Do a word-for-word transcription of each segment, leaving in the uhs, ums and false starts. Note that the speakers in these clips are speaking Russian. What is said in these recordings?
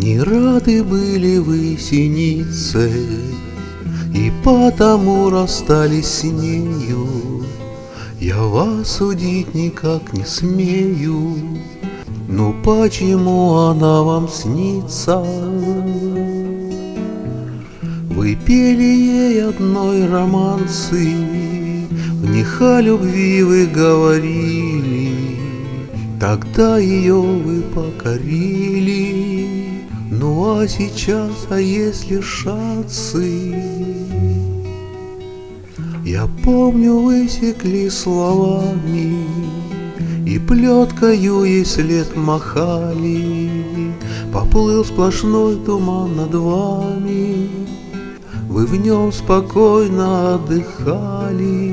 Не рады были вы синице, и потому расстались с нею. Я вас судить никак не смею, но почему она вам снится? Вы пели ей одной романсы, в них о любви вы говорили, тогда ее вы покорили. Ну а сейчас, а если шансы? Я помню, вы секли словами и плеткою ей след махали. Поплыл сплошной туман над вами, вы в нем спокойно отдыхали.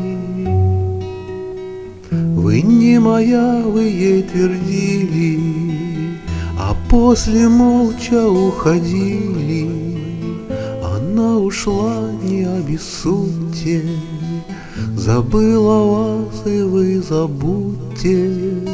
Вы не моя, вы ей твердили, а после молча уходили. Она ушла, не обессудьте, забыла вас, и вы забудьте.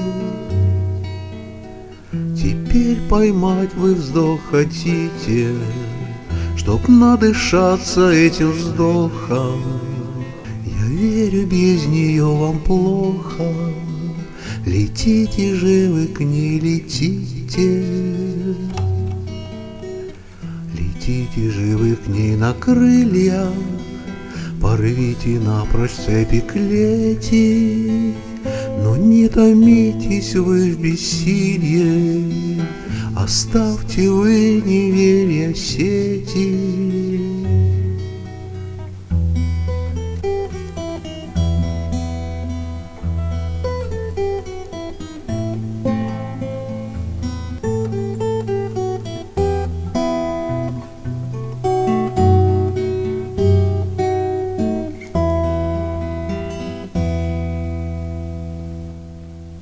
Теперь поймать вы вздох хотите, чтоб надышаться этим вздохом. Я верю, без нее вам плохо, летите же вы к ней, летите. Летите же вы к ней на крыльях, порвите напрочь цепи клети. Но не томитесь вы в бессилье, оставьте вы неверия сети.